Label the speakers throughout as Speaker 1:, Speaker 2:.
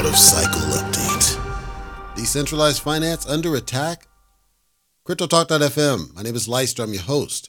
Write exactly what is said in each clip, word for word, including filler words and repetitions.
Speaker 1: Out of cycle update. Decentralized finance under attack? CryptoTalk dot f m. My name is Leister. I'm your host.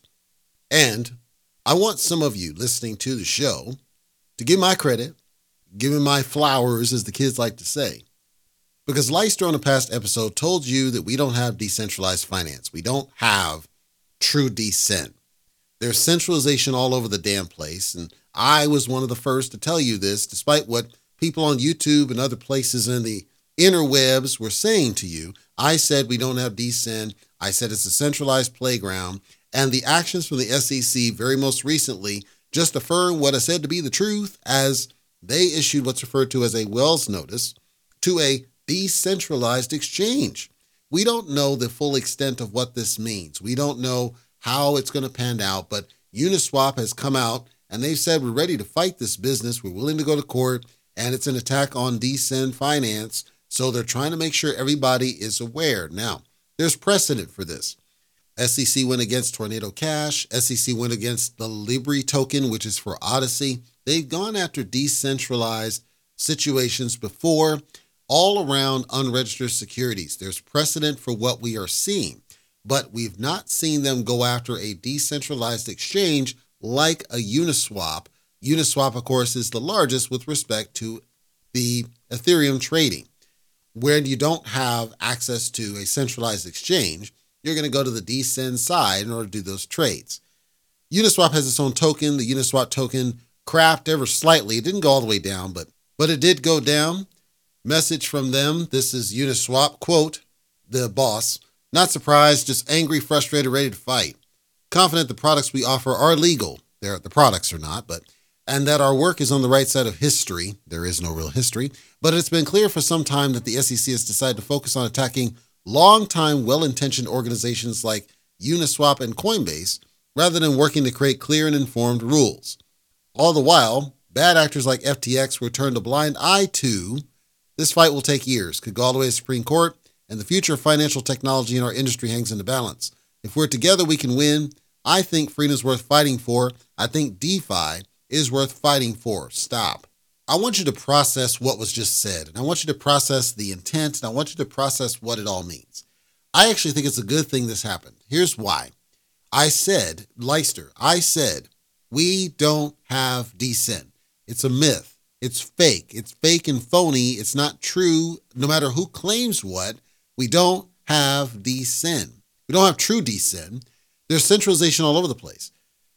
Speaker 1: And I want some of you listening to the show to give my credit, give me my flowers, as the kids like to say. Because Leister on a past episode told you that we don't have decentralized finance. We don't have true decent. There's centralization all over the damn place. And I was one of the first to tell you this, despite what people on YouTube and other places in the interwebs were saying to you. I said we don't have decent. I said it's a centralized playground. And the actions from the S E C very most recently just affirm what I said to be the truth, as they issued what's referred to as a Wells notice to a decentralized exchange. We don't know the full extent of what this means. We don't know how it's going to pan out, but Uniswap has come out and they've said we're ready to fight this business. We're willing to go to court, and it's an attack on decent finance. So they're trying to make sure everybody is aware. Now, there's precedent for this. S E C went against Tornado Cash. S E C went against the Libra token, which is for Odyssey. They've gone after decentralized situations before, all around unregistered securities. There's precedent for what we are seeing, but we've not seen them go after a decentralized exchange like a Uniswap. Uniswap, of course, is the largest with respect to the Ethereum trading. When you don't have access to a centralized exchange, you're going to go to the Decent side in order to do those trades. Uniswap has its own token. The Uniswap token crapped ever slightly. It didn't go all the way down, but, but it did go down. Message from them. This is Uniswap. Quote, the boss. Not surprised, just angry, frustrated, ready to fight. Confident the products we offer are legal. They're, the products are not, but and that our work is on the right side of history. There is no real history, but it's been clear for some time that the S E C has decided to focus on attacking long-time, well-intentioned organizations like Uniswap and Coinbase, rather than working to create clear and informed rules. All the while, bad actors like F T X were turned a blind eye to. This fight will take years, could go all the way to the Supreme Court, and the future of financial technology in our industry hangs in the balance. If we're together, we can win. I think freedom is worth fighting for. I think DeFi is worth fighting for. Stop. I want you to process what was just said, and I want you to process the intent, and I want you to process what it all means. I actually think it's a good thing this happened. Here's why. I said, Leister, I said, we don't have decent. It's a myth. It's fake. It's fake and phony. It's not true. No matter who claims what, we don't have decent. We don't have true decent. There's centralization all over the place.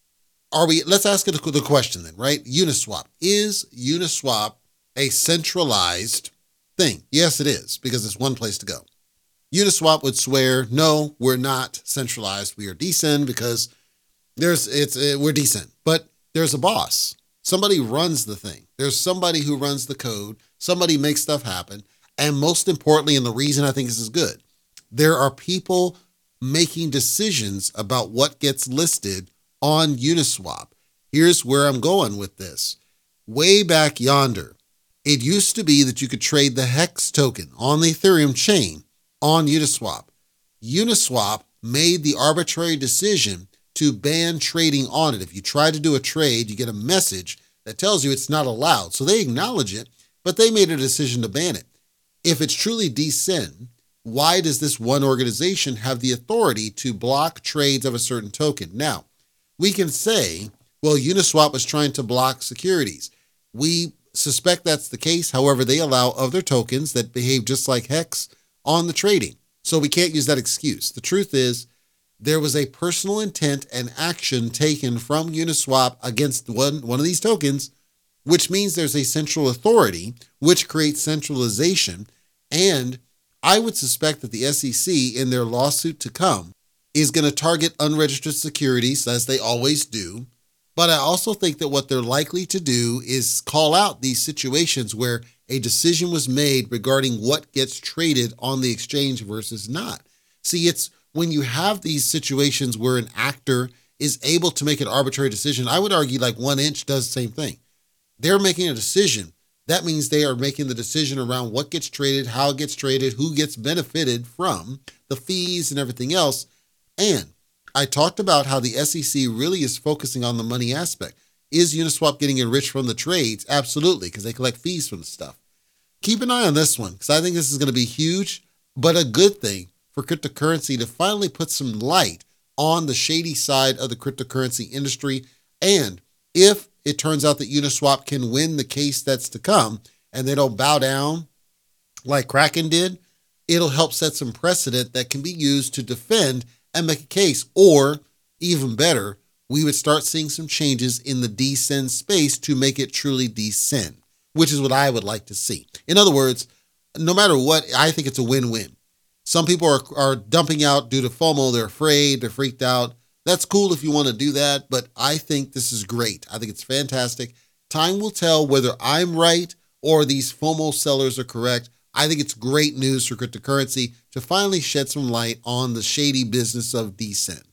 Speaker 1: Are we, let's ask it the question then, right? Uniswap. Is Uniswap a centralized thing? Yes, it is, because it's one place to go. Uniswap would swear, no, we're not centralized. We are decent because there's, it's, uh, we're decent, but there's a boss. Somebody runs the thing. There's somebody who runs the code. Somebody makes stuff happen. And most importantly, and the reason I think this is good, there are people making decisions about what gets listed on Uniswap. Here's where I'm going with this. Way back yonder, it used to be that you could trade the Hex token on the Ethereum chain on Uniswap. Uniswap made the arbitrary decision to ban trading on it. If you try to do a trade, you get a message that tells you it's not allowed. So they acknowledge it, but they made a decision to ban it. If it's truly decent, why does this one organization have the authority to block trades of a certain token? Now, we can say, well, Uniswap was trying to block securities. We suspect that's the case. However, they allow other tokens that behave just like Hex on the trading. So we can't use that excuse. The truth is, there was a personal intent and action taken from Uniswap against one, one of these tokens, which means there's a central authority, which creates centralization. And I would suspect that the S E C, in their lawsuit to come, is going to target unregistered securities, as they always do. But I also think that what they're likely to do is call out these situations where a decision was made regarding what gets traded on the exchange versus not. See, it's when you have these situations where an actor is able to make an arbitrary decision. I would argue like One Inch does the same thing. They're making a decision. That means they are making the decision around what gets traded, how it gets traded, who gets benefited from the fees and everything else. And I talked about how the S E C really is focusing on the money aspect. Is Uniswap getting enriched from the trades? Absolutely, because they collect fees from the stuff. keep an eye on this one because I think this is going to be huge, but a good thing for cryptocurrency to finally put some light on the shady side of the cryptocurrency industry. And if it turns out that Uniswap can win the case that's to come and they don't bow down like Kraken did, it'll help set some precedent that can be used to defend and make a case. Or even better, we would start seeing some changes in the D C E N space to make it truly D C E N, which is what I would like to see. In other words, no matter what, I think it's a win-win. Some people are, are dumping out due to FOMO. They're afraid, they're freaked out. That's cool if you want to do that, but I think this is great. I think it's fantastic. Time will tell whether I'm right or these FOMO sellers are correct. I think it's great news for cryptocurrency to finally shed some light on the shady business of D C E N.